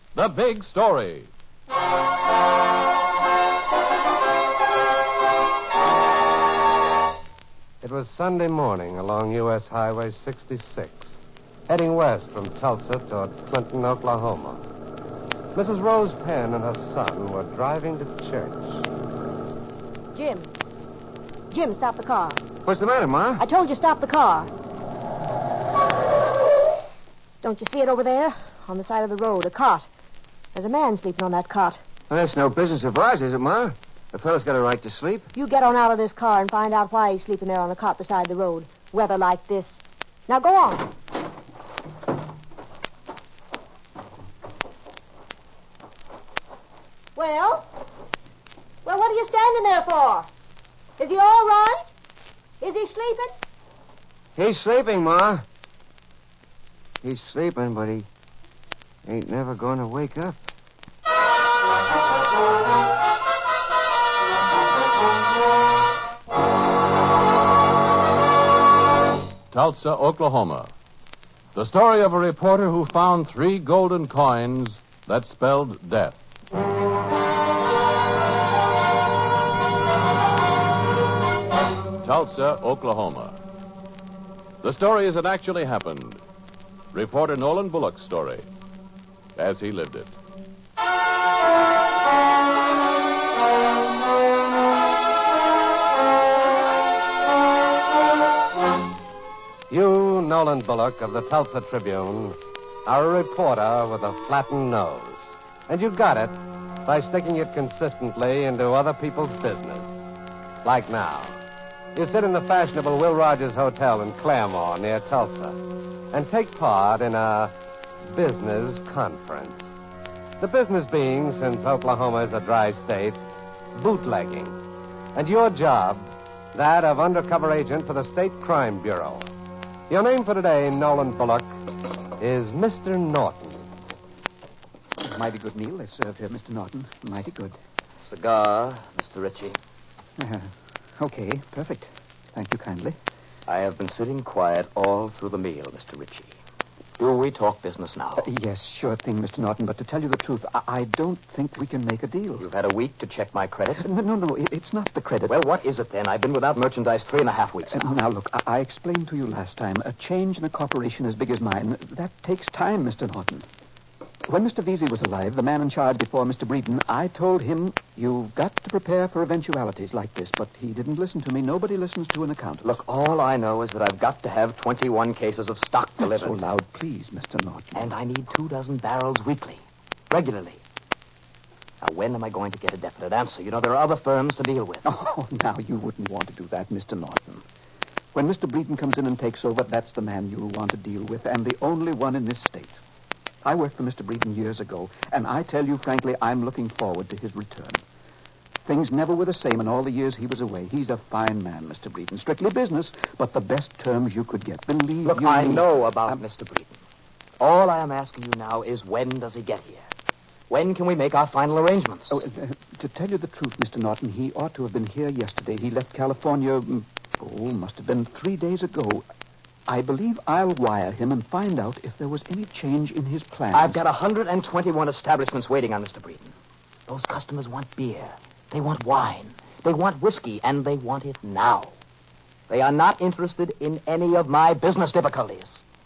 The Big Story. It was Sunday morning along U.S. Highway 66, heading west from Tulsa toward Clinton, Oklahoma. Mrs. Rose Penn and her son were driving to church. Jim, stop the car. What's the matter, Ma? I told you stop the car. Don't you see it over there? On the side of the road, a cot. There's a man sleeping on that cot. Well, that's no business of ours, is it, Ma? The fellow's got a right to sleep. You get on out of this car and find out why he's sleeping there on the cot beside the road. Weather like this. Now go on. Well, what are you standing there for? Is he all right? Is he sleeping? He's sleeping, Ma. He's sleeping, but he ain't never going to wake up. Tulsa, Oklahoma. The story of a reporter who found 3 golden coins that spelled death. Tulsa, Oklahoma. The story as it actually happened. Reporter Nolan Bullock's story, as he lived it. You, Nolan Bullock of the Tulsa Tribune, are a reporter with a flattened nose. And you got it by sticking it consistently into other people's business. Like now. You sit in the fashionable Will Rogers Hotel in Claremore near Tulsa and take part in a business conference. The business being, since Oklahoma is a dry state, bootlegging. And your job, that of undercover agent for the State Crime Bureau. Your name for today, Nolan Bullock, is Mr. Norton. Mighty good meal they serve here, Mr. Norton. Mighty good. Cigar, Mr. Ritchie. Okay, perfect. Thank you kindly. I have been sitting quiet all through the meal, Mr. Ritchie. Do we talk business now? Yes, sure thing, Mr. Norton, but to tell you the truth, I don't think we can make a deal. You've had a week to check my credit? No, it's not the credit. Well, what is it then? I've been without merchandise 3.5 weeks now. Now, look, I explained to you last time, a change in a corporation as big as mine, that takes time, Mr. Norton. When Mr. Vesey was alive, the man in charge before Mr. Breeden, I told him, you've got to prepare for eventualities like this, but he didn't listen to me. Nobody listens to an accountant. Look, all I know is that I've got to have 21 cases of stock delivered. Not so loud, please, Mr. Norton. And I need 24 barrels weekly, regularly. Now, when am I going to get a definite answer? You know, there are other firms to deal with. Oh, now, you wouldn't want to do that, Mr. Norton. When Mr. Breeden comes in and takes over, that's the man you'll want to deal with, and the only one in this state. I worked for Mr. Breeden years ago, and I tell you frankly, I'm looking forward to his return. Things never were the same in all the years he was away. He's a fine man, Mr. Breeden. Strictly business, but the best terms you could get. Believe me. Look, I know about Mr. Breeden. All I am asking you now is when does he get here? When can we make our final arrangements? To tell you the truth, Mr. Norton, he ought to have been here yesterday. He left California, must have been 3 days ago. I believe I'll wire him and find out if there was any change in his plans. I've got 121 establishments waiting on Mr. Breeden. Those customers want beer. They want wine. They want whiskey, and they want it now. They are not interested in any of my business difficulties.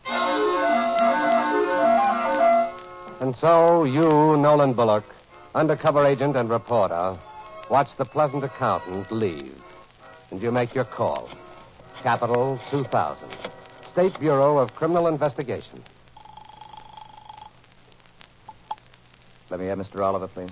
And so you, Nolan Bullock, undercover agent and reporter, watch the pleasant accountant leave. And you make your call. Capital 2000. State Bureau of Criminal Investigation. Let me have Mr. Oliver, please.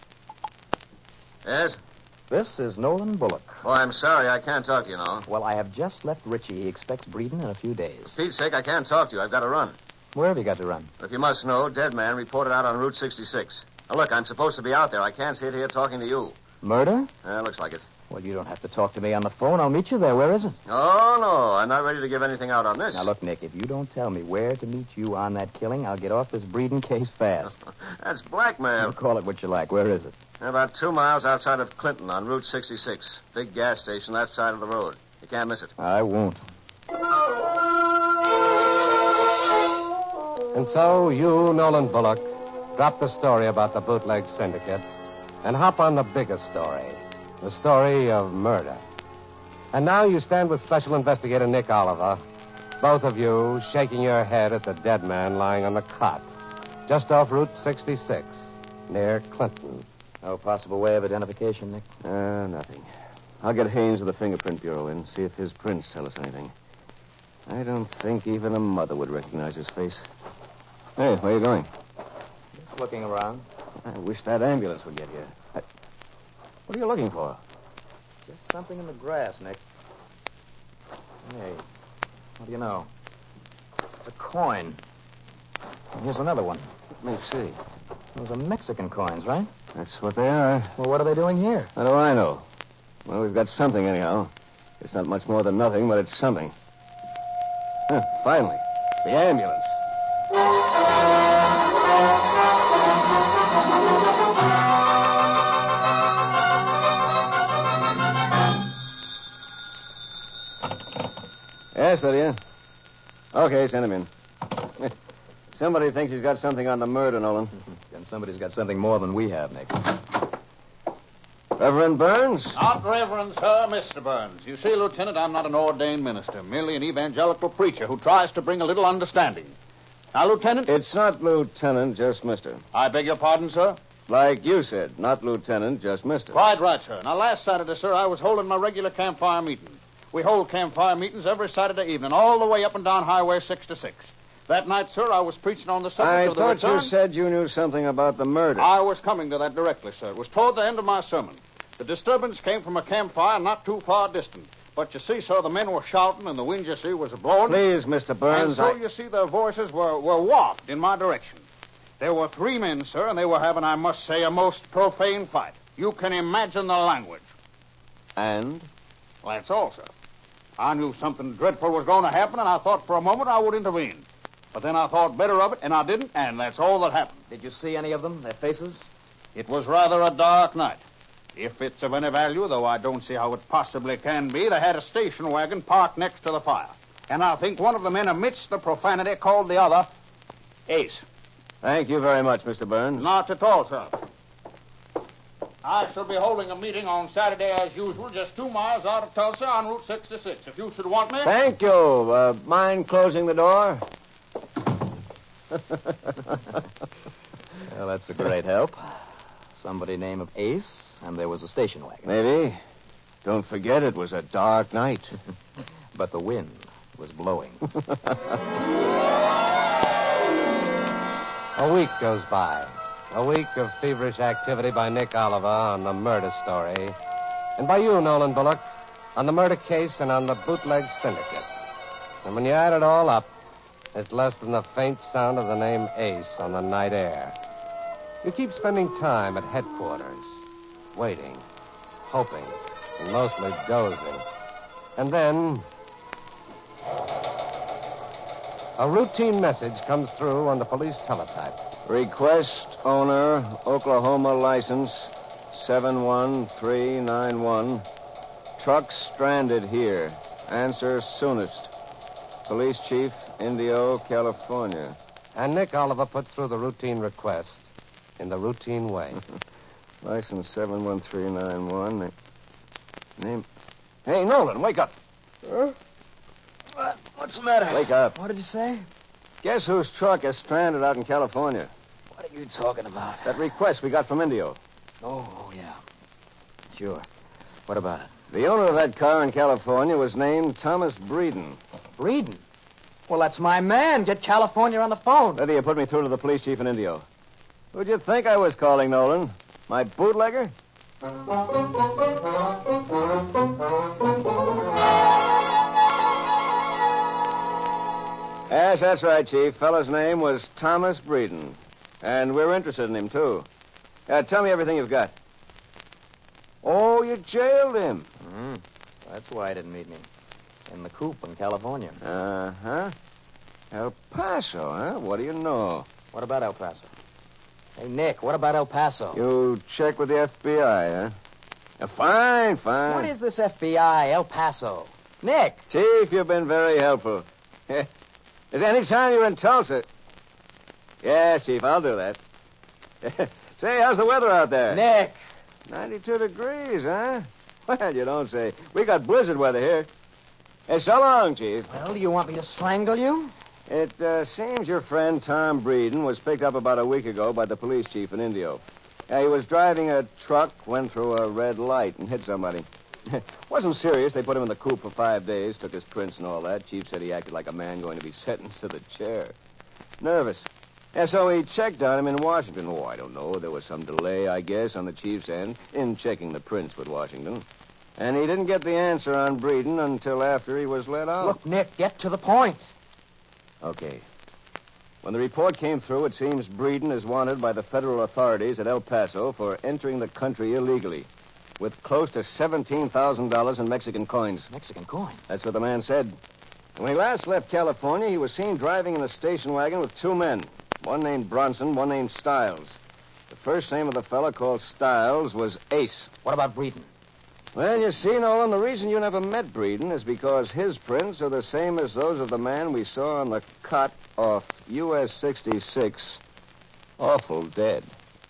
Yes? This is Nolan Bullock. Oh, I'm sorry. I can't talk to you now. Well, I have just left Ritchie. He expects Breeden in a few days. For Pete's sake, I can't talk to you. I've got to run. Where have you got to run? If you must know, dead man reported out on Route 66. Now, look, I'm supposed to be out there. I can't sit here talking to you. Murder? Looks like it. Well, you don't have to talk to me on the phone. I'll meet you there. Where is it? Oh, no. I'm not ready to give anything out on this. Now, look, Nick, if you don't tell me where to meet you on that killing, I'll get off this Breeden case fast. That's blackmail. You call it what you like. Where is it? About 2 miles outside of Clinton on Route 66. Big gas station left side of the road. You can't miss it. I won't. And so you, Nolan Bullock, drop the story about the bootleg syndicate and hop on the bigger story, the story of murder. And now you stand with Special Investigator Nick Oliver, both of you shaking your head at the dead man lying on the cot, just off Route 66, near Clinton. No possible way of identification, Nick? Nothing. I'll get Haynes of the Fingerprint Bureau in, see if his prints tell us anything. I don't think even a mother would recognize his face. Hey, where are you going? Just looking around. I wish that ambulance would get here. What are you looking for? Just something in the grass, Nick. Hey, what do you know? It's a coin. And here's another one. Let me see. Those are Mexican coins, right? That's what they are. Well, what are they doing here? How do I know? Well, we've got something anyhow. It's not much more than nothing, but it's something. Finally, the ambulance. Yes, Lydia. Okay, send him in. Somebody thinks he's got something on the murder, Nolan. And somebody's got something more than we have, Nick. Reverend Burns? Not Reverend, sir, Mr. Burns. You see, Lieutenant, I'm not an ordained minister, merely an evangelical preacher who tries to bring a little understanding. Now, Lieutenant... It's not Lieutenant, just Mister. I beg your pardon, sir? Like you said, not Lieutenant, just Mister. Quite right, sir. Now, last Saturday, sir, I was holding my regular campfire meeting. We hold campfire meetings every Saturday evening, all the way up and down Highway 66. That night, sir, I was preaching on the subject of the return... I thought you said you knew something about the murder. I was coming to that directly, sir. It was toward the end of my sermon. The disturbance came from a campfire not too far distant. But you see, sir, the men were shouting and the wind, you see, was blowing. Please, Mr. Burns, And so, you see, their voices were wafted in my direction. There were 3 men, sir, and they were having, I must say, a most profane fight. You can imagine the language. And? Well, that's all, sir. I knew something dreadful was going to happen, and I thought for a moment I would intervene. But then I thought better of it, and I didn't, and that's all that happened. Did you see any of them, their faces? It was rather a dark night. If it's of any value, though I don't see how it possibly can be, they had a station wagon parked next to the fire. And I think one of the men, amidst the profanity, called the other Ace. Thank you very much, Mr. Burns. Not at all, sir. I shall be holding a meeting on Saturday as usual, just 2 miles out of Tulsa on Route 66. If you should want me... Thank you. Mind closing the door? Well, that's a great help. Somebody named Ace, and there was a station wagon. Maybe. Don't forget it was a dark night. But the wind was blowing. A week goes by. A week of feverish activity by Nick Oliver on the murder story. And by you, Nolan Bullock, on the murder case and on the bootleg syndicate. And when you add it all up, it's less than the faint sound of the name Ace on the night air. You keep spending time at headquarters, waiting, hoping, and mostly dozing. And then... a routine message comes through on the police teletype. Request owner, Oklahoma license, 71391. Truck stranded here. Answer soonest. Police chief, Indio, California. And Nick Oliver puts through the routine request in the routine way. License 71391. Name... Hey, Nolan, wake up. Huh? What's the matter? Wake up. What did you say? Guess whose truck is stranded out in California? What are you talking about? That request we got from Indio. Oh, yeah. Sure. What about it? The owner of that car in California was named Thomas Breeden. Breeden? Well, that's my man. Get California on the phone. Lydia, put me through to the police chief in Indio. Who'd you think I was calling, Nolan? My bootlegger? Yes, that's right, Chief. Fellow's name was Thomas Breeden. And we're interested in him, too. Tell me everything you've got. Oh, you jailed him. That's why he didn't meet me. In the coop in California. Uh-huh. El Paso, huh? What do you know? What about El Paso? Hey, Nick, what about El Paso? You check with the FBI, huh? Fine. What is this FBI, El Paso? Nick! Chief, you've been very helpful. Is any time you're in Tulsa... Yes, Chief, I'll do that. Say, how's the weather out there? Nick! 92 degrees, huh? Well, you don't say. We got blizzard weather here. Hey, so long, Chief. Well, do you want me to strangle you? It seems your friend Tom Breeden was picked up about a week ago by the police chief in Indio. He was driving a truck, went through a red light, and hit somebody. Wasn't serious. They put him in the coop for 5 days, took his prints and all that. Chief said he acted like a man going to be sentenced to the chair. Nervous. Yeah, so he checked on him in Washington. Oh, I don't know. There was some delay, I guess, on the chief's end in checking the prints with Washington. And he didn't get the answer on Breeden until after he was let out. Look, Nick, get to the point. Okay. When the report came through, it seems Breeden is wanted by the federal authorities at El Paso for entering the country illegally with close to $17,000 in Mexican coins. Mexican coins? That's what the man said. When he last left California, he was seen driving in a station wagon with 2 men. One named Bronson, one named Stiles. The first name of the fellow called Stiles was Ace. What about Breeden? Well, you see, Nolan, the reason you never met Breeden is because his prints are the same as those of the man we saw on the cut off US 66. Awful dead.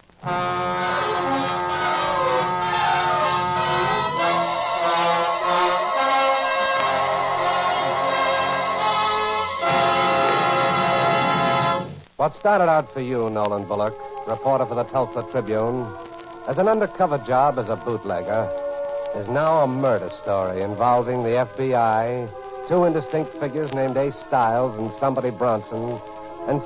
What started out for you, Nolan Bullock, reporter for the Tulsa Tribune, as an undercover job as a bootlegger, is now a murder story involving the FBI, 2 indistinct figures named Ace Stiles and somebody Bronson, and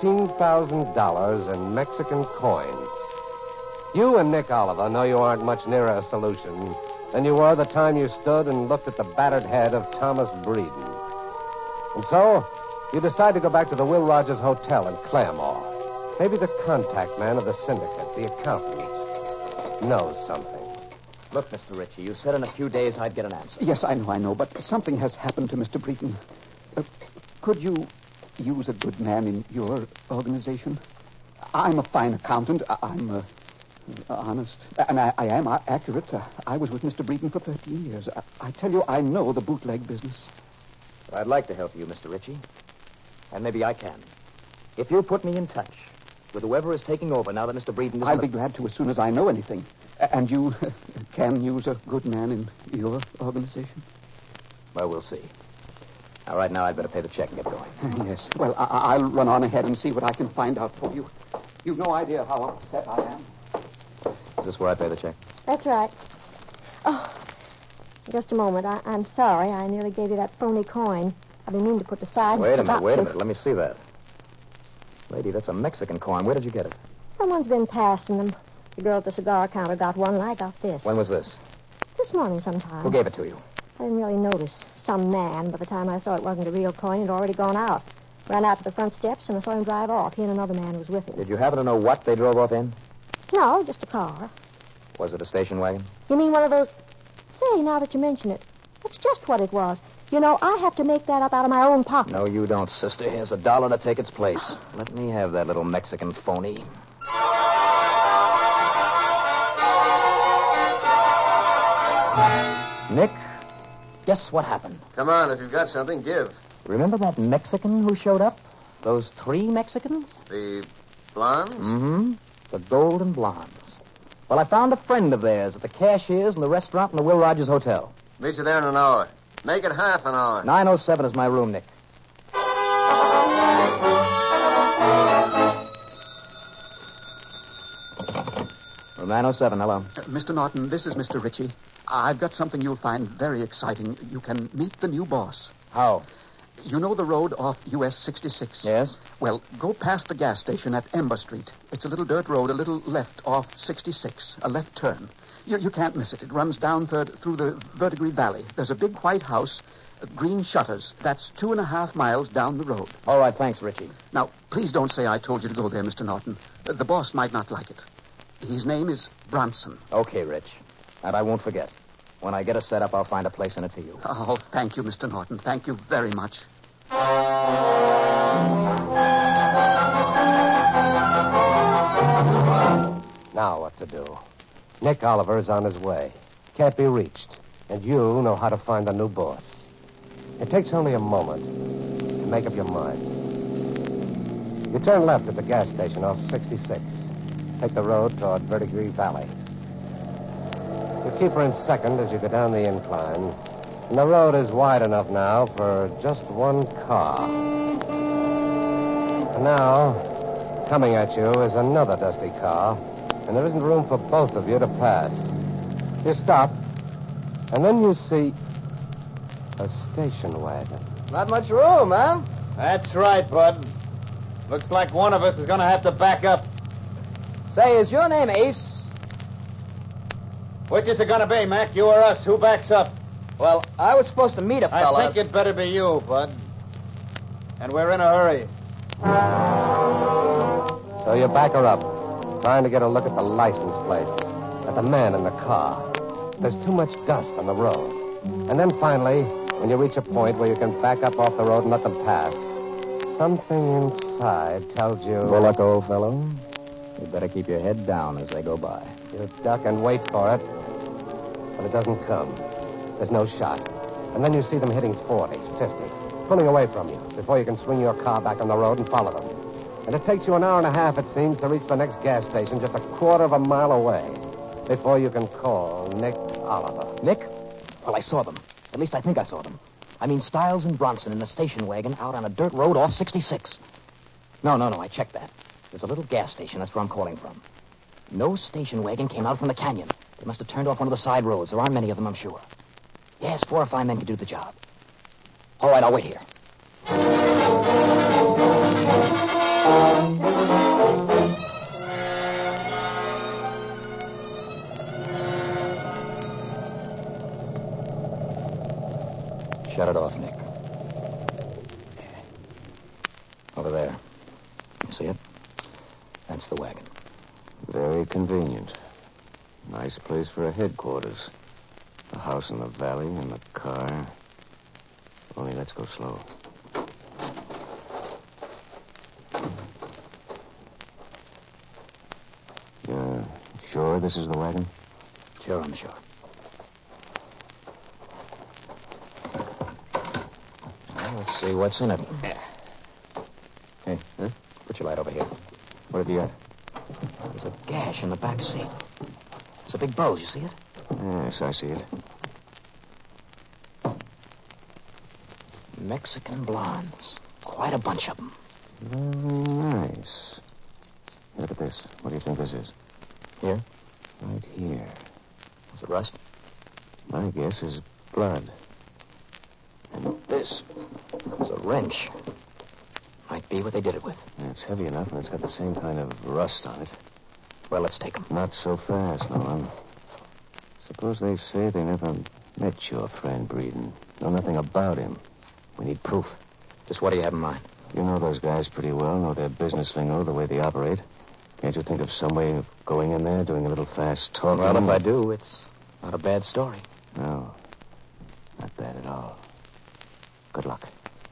$17,000 in Mexican coins. You and Nick Oliver know you aren't much nearer a solution than you were the time you stood and looked at the battered head of Thomas Breeden. And so, you decide to go back to the Will Rogers Hotel in Claremore. Maybe the contact man of the syndicate, the accountant, knows something. Look, Mr. Ritchie, you said in a few days I'd get an answer. Yes, I know, but something has happened to Mr. Breeden. Could you use a good man in your organization? I'm a fine accountant. I'm honest. And I am accurate. I was with Mr. Breeden for 13 years. I tell you, I know the bootleg business. I'd like to help you, Mr. Ritchie. And maybe I can. If you put me in touch with whoever is taking over now that Mr. Breeden is... I'll be glad to as soon as I know anything. And you can use a good man in your organization? Well, we'll see. All right, now I'd better pay the check and get going. Yes. Well, I'll run on ahead and see what I can find out for you. You've no idea how upset I am. Is this where I pay the check? That's right. Oh, just a moment. I'm sorry. I nearly gave you that phony coin. I've been meaning to put aside. Wait a minute. Let me see that. Lady, that's a Mexican coin. Where did you get it? Someone's been passing them. The girl at the cigar counter got one, and I got this. When was this? This morning sometime. Who gave it to you? I didn't really notice. Some man. By the time I saw it wasn't a real coin, it had already gone out. Ran out to the front steps, and I saw him drive off. He and another man was with him. Did you happen to know what they drove off in? No, just a car. Was it a station wagon? You mean one of those... Say, now that you mention it, that's just what it was. You know, I have to make that up out of my own pocket. No, you don't, sister. Here's $1 to take its place. Let me have that little Mexican phony. Nick, guess what happened? Come on, if you've got something, give. Remember that Mexican who showed up? Those 3 Mexicans? The blondes? Mm-hmm. The golden blondes. Well, I found a friend of theirs at the cashier's in the restaurant in the Will Rogers Hotel. Meet you there in an hour. Make it half an hour. 907 is my room, Nick. Room 907, hello. Mr. Norton, this is Mr. Ritchie. I've got something you'll find very exciting. You can meet the new boss. How? You know the road off US 66? Yes? Well, go past the gas station at Ember Street. It's a little dirt road, a little left off 66, a left turn. You can't miss it. It runs down through the Verdigris Valley. There's a big white house, green shutters. That's 2.5 miles down the road. All right, thanks, Richie. Now, please don't say I told you to go there, Mr. Norton. The boss might not like it. His name is Bronson. Okay, Rich. And I won't forget. When I get it set up, I'll find a place in it for you. Oh, thank you, Mr. Norton. Thank you very much. Now what to do? Nick Oliver is on his way. Can't be reached. And you know how to find the new boss. It takes only a moment to make up your mind. You turn left at the gas station off 66. take the road toward Verdigris Valley. You keep her in second as you go down the incline. And the road is wide enough now for just one car. And now, coming at you is another dusty car, and there isn't room for both of you to pass. You stop, and then you see a station wagon. Not much room, huh? That's right, Bud. Looks like one of us is going to have to back up. Say, is your name Ace? Which is it going to be, Mac? You or us? Who backs up? Well, I was supposed to meet a fella. I think it better be you, Bud. And we're in a hurry. So you back her up, trying to get a look at the license plates, at the man in the car. There's too much dust on the road. And then finally, when you reach a point where you can back up off the road and let them pass, something inside tells you... Bullock, old fellow, you better keep your head down as they go by. You duck and wait for it, but it doesn't come. There's no shot. And then you see them hitting 40, 50, pulling away from you before you can swing your car back on the road and follow them. And it takes you an hour and a half, it seems, to reach the next gas station just a quarter of a mile away before you can call Nick Oliver. Nick? Well, I saw them. At least I think I saw them. I mean, Stiles and Bronson in the station wagon out on a dirt road off 66. No, I checked that. There's a little gas station. That's where I'm calling from. No station wagon came out from the canyon. They must have turned off one of the side roads. There aren't many of them, I'm sure. Yes, 4 or 5 men could do the job. All right, I'll wait here. Shut it off, Nick. Over there. You see it? That's the wagon. Very convenient. Nice place for a headquarters. The house in the valley and the car. Only let's go slow. You're sure this is the wagon? Sure, I'm sure. Well, let's see what's in it. Hey, put your light over here. What have you got? There's a gash in the back seat. It's a big bulge, you see it? Yes, I see it. Mexican blondes. Quite a bunch of them. Very nice. Look at this. What do you think this is? Here? Right here. Is it rust? My guess is blood. And this is a wrench. Might be what they did it with. Yeah, it's heavy enough, and it's got the same kind of rust on it. Well, let's take them. Not so fast, Nolan. Suppose they say they never met your friend Breeden. Know nothing about him. We need proof. Just what do you have in mind? You know those guys pretty well, know their business lingo, the way they operate. Can't you think of some way of going in there, doing a little fast talking? Well, if I do, it's not a bad story. No, not bad at all. Good luck.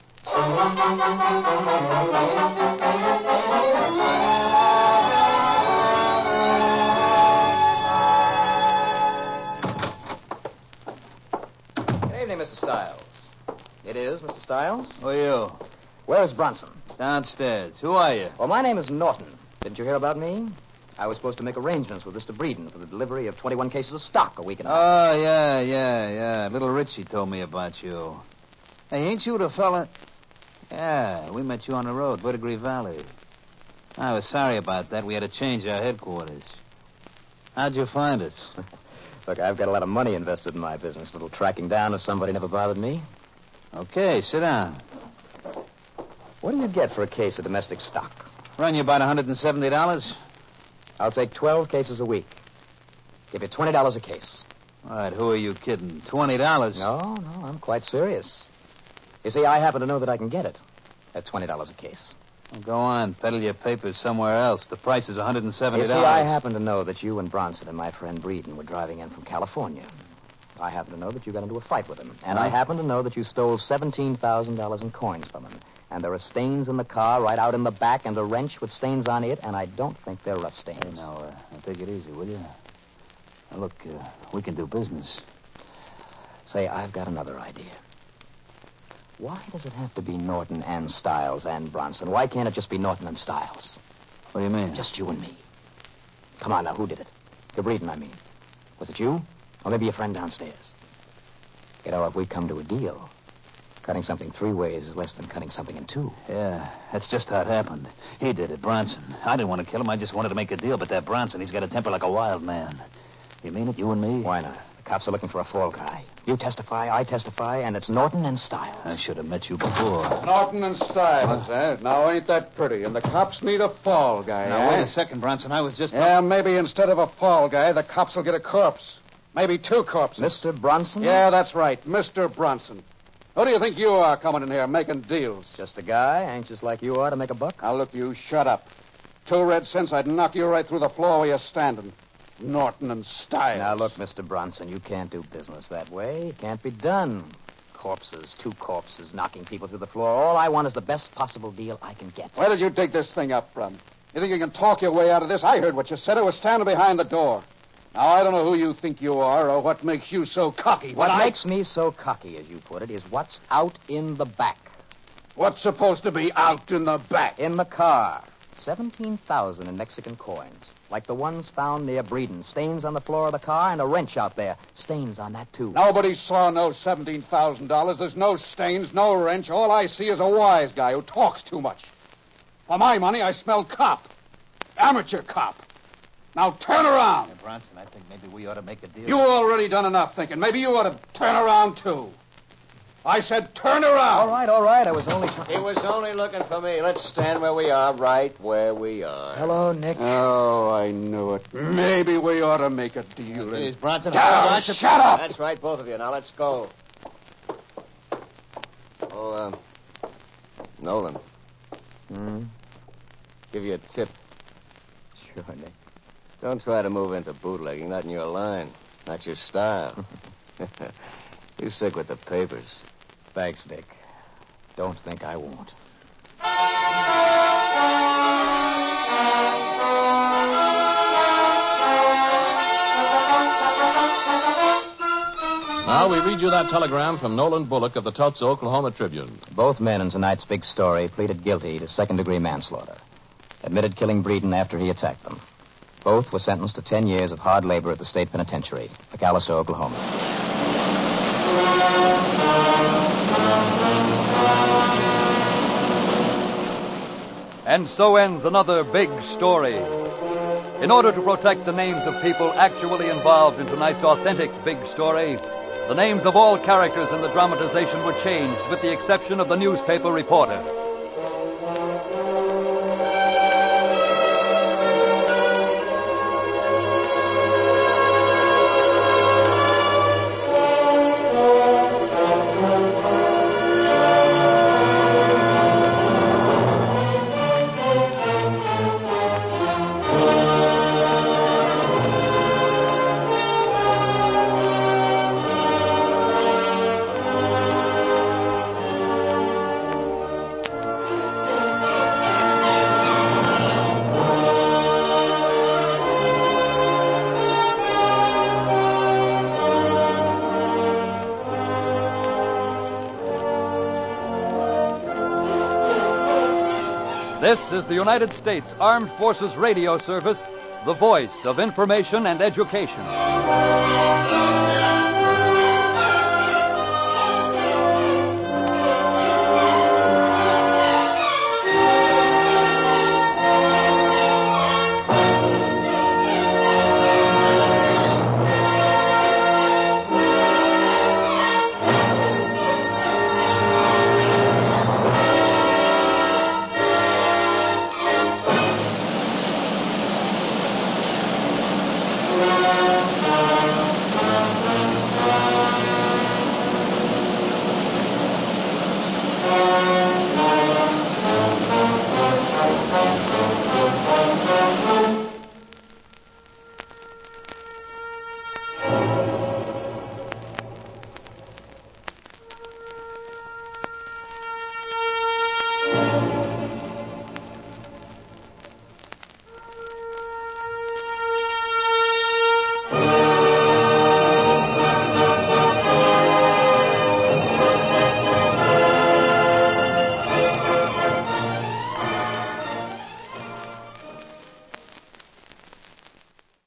Good evening, Mr. Stiles. It is, Mr. Stiles? Who are you? Where's Bronson? Downstairs. Who are you? Well, my name is Norton. Didn't you hear about me? I was supposed to make arrangements with Mr. Breeden for the delivery of 21 cases of stock a week and a half. Oh, yeah. Little Richie told me about you. Hey, ain't you the fella? Yeah, we met you on the road, Verdigris Valley. I was sorry about that. We had to change our headquarters. How'd you find us? Look, I've got a lot of money invested in my business. A little tracking down of somebody never bothered me. Okay, sit down. What do you get for a case of domestic stock? Run you about $170? I'll take 12 cases a week. Give you $20 a case. All right, who are you kidding? $20? No, I'm quite serious. You see, I happen to know that I can get it at $20 a case. Well, go on, peddle your papers somewhere else. The price is $170. You see, I happen to know that you and Bronson and my friend Breeden were driving in from California. I happen to know that you got into a fight with him. And I happen to know that you stole $17,000 in coins from him. And there are stains in the car right out in the back and a wrench with stains on it, and I don't think they're rust stains. Hey, now, take it easy, will you? Now, look, we can do business. Say, I've got another idea. Why does it have to be Norton and Stiles and Bronson? Why can't it just be Norton and Stiles? What do you mean? Just you and me. Come on now, who did it? DeBreeden, I mean. Was it you? Or maybe your friend downstairs? You know, if we come to a deal, cutting something 3 ways is less than cutting something in 2. Yeah, that's just how it happened. He did it, Bronson. I didn't want to kill him. I just wanted to make a deal. But that Bronson, he's got a temper like a wild man. You mean it, you and me? Why not? The cops are looking for a fall guy. You testify, I testify, and it's Norton and Stiles. I should have met you before. Norton and Stiles, eh? Now, ain't that pretty? And the cops need a fall guy, Now, wait a second, Bronson. I was just... Yeah, maybe instead of a fall guy, the cops will get a corpse. Maybe 2 corpses. Mr. Bronson? Yeah, that's right. Mr. Bronson. Who do you think you are coming in here making deals? Just a guy, anxious like you are to make a buck? Now, look, you shut up. 2 red cents, I'd knock you right through the floor where you're standing. Norton and Stiles. Now, look, Mr. Bronson, you can't do business that way. It can't be done. Corpses, 2 corpses, knocking people through the floor. All I want is the best possible deal I can get. Where did you dig this thing up from? You think you can talk your way out of this? I heard what you said. I was standing behind the door. Now, I don't know who you think you are or what makes you so cocky. What makes me so cocky, as you put it, is what's out in the back. What's supposed to be out in the back? In the car. 17,000 in Mexican coins. Like the ones found near Breeden. Stains on the floor of the car and a wrench out there. Stains on that, too. Nobody saw no $17,000. There's no stains, no wrench. All I see is a wise guy who talks too much. For my money, I smell cop. Amateur cop. Now turn around. Hey, Bronson, I think maybe we ought to make a deal. You already done enough thinking. Maybe you ought to turn around, too. I said turn around. All right. I was only... He was only looking for me. Let's stand where we are, right where we are. Hello, Nick. Oh, I knew it. Maybe we ought to make a deal. Please, Bronson. Shut up! That's right, both of you. Now, let's go. Oh, Nolan. Give you a tip. Sure, Nick. Don't try to move into bootlegging. Not in your line. Not your style. You stick with the papers. Thanks, Nick. Don't think I won't. Now we read you that telegram from Nolan Bullock of the Tulsa, Oklahoma Tribune. Both men in tonight's big story pleaded guilty to second-degree manslaughter. Admitted killing Breeden after he attacked them. Both were sentenced to 10 years of hard labor at the state penitentiary, McAllister, Oklahoma. And so ends another big story. In order to protect the names of people actually involved in tonight's authentic big story, the names of all characters in the dramatization were changed, with the exception of the newspaper reporter. This is the United States Armed Forces Radio Service, the voice of information and education.